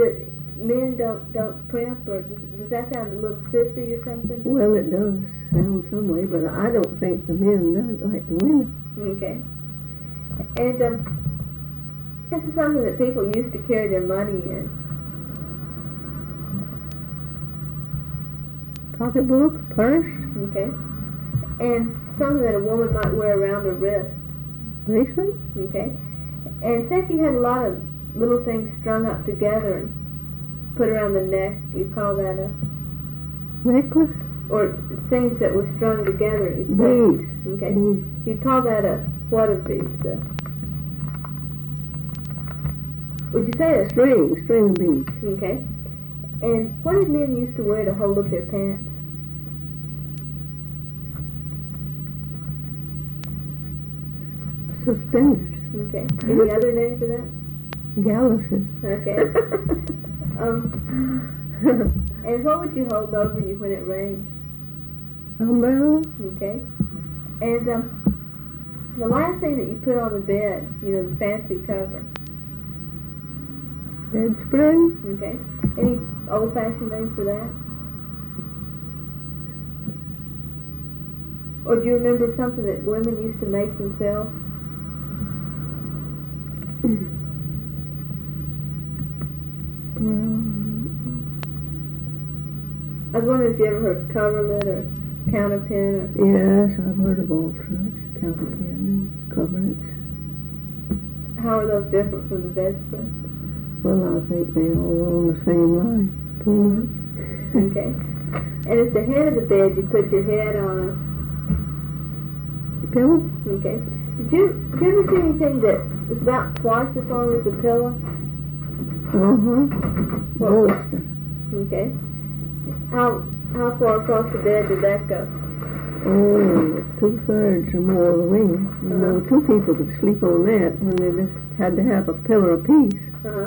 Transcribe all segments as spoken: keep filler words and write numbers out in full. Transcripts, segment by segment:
do, men don't don't primp, or does, does that sound a little sissy or something? Well, it does sound some way, but I don't think the men do it like the women. Okay. And um, this is something that people used to carry their money in. Pocketbook, purse, Okay. And something that a woman might wear around her wrist. bracelet. Okay. And say if you had a lot of little things strung up together and put around the neck, you call that a, Necklace, or things that were strung together. you'd say- beads. Okay. Beads. You'd call that a, what of these? Uh, would you say a String, string of beads. Okay. And what did men used to wear to hold up their pants? Suspenders. Okay. Any other name for that? Galluses. Okay. um, and what would you hold over you when it rained? Umbrella. Okay. And um, the last thing that you put on the bed, you know, the fancy cover. Bedspread. Okay. Any old-fashioned names for that? Or do you remember something that women used to make themselves? Well, I was wondering if you ever heard coverlet or counterpin or... yes, I've heard of all such. Counterpin and coverlets. How are those different from the bedspread? Well, I think they all are on the same line, pretty much. Okay. And at the head of the bed, you put your head on Pillow? a... Okay. Did you, did you ever see anything that was about twice as long as a pillow? Uh-huh. Bolster. Okay. How how far across the bed did that go? Oh, two-thirds or more of the length. You know, Uh-huh. two people could sleep on that when they just had to have a pillow apiece. Uh-huh.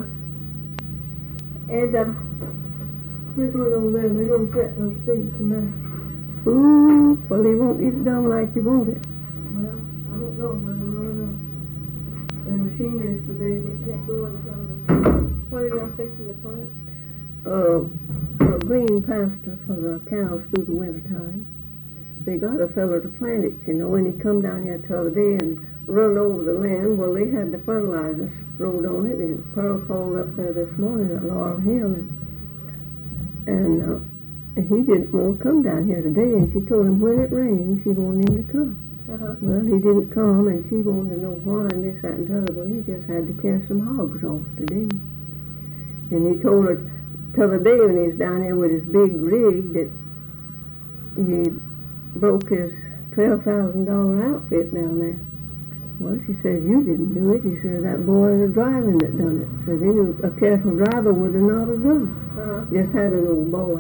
And, um... We're going over there, they're going to set those seats tonight. Ooh, well, they won't get it done like you want it. Well, I don't know when we're running up. The machine is today, but can't go in front of us. What are y'all fixing to plant? Uh, a green pasture for the cows through the winter time. They got a feller to plant it, you know, and he come down here the other day and run over the land. Well, they had the fertilizer sprayed on it, and Pearl called up there this morning at Laurel Hill, and, and uh, he didn't want to come down here today, and she told him when it rained, she wanted him to come. Uh-huh. Well, he didn't come, and she wanted to know why, and this, that, and the other. Well, he just had to carry some hogs off today. And he told her the other day when he was down there with his big rig that he broke his twelve thousand dollar outfit down there. Well, she says, you didn't do it. He said, that boy was driving that done it. Says, any a careful driver would have not have done it. Uh-huh. Just had an old boy.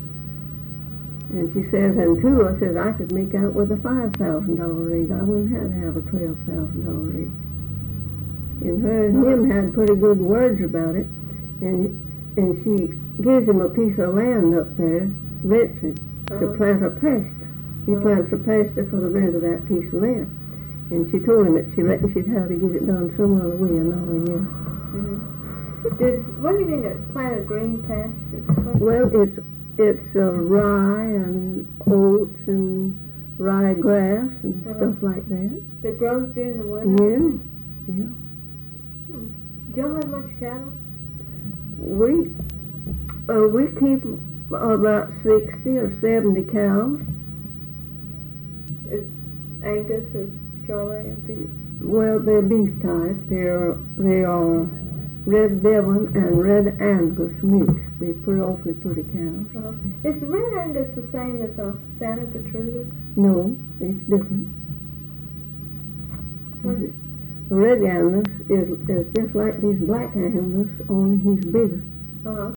And she says, and two, I says, I could make out with a five thousand dollar rig. I wouldn't have to have a twelve thousand dollar rig. And her and him had pretty good words about it. And and she gives him a piece of land up there, rents it, to Uh-huh. plant a pasture. He Uh-huh. plants a pasture for the rent of that piece of land. And she told him that she reckoned she'd have to get it done some other way another year. Mm-hmm. Did, what do you mean to plant a green pasture? What- Well, it's it's uh, rye and oats and rye grass and Uh-huh. stuff like that. That grows during the winter? Yeah, yeah. Do y'all have much cattle? We uh, we keep about sixty or seventy cows. Is Angus or Charolais or beef? Well, they're beef type. They're they are Red Devon and Red Angus mixed. They're pretty awfully pretty cows. Uh-huh. Is the Red Angus the same as a Santa Gertrudis? No, it's different. What is it? The Red Angus is is just like these Black Angus, only he's bigger. Uh-huh.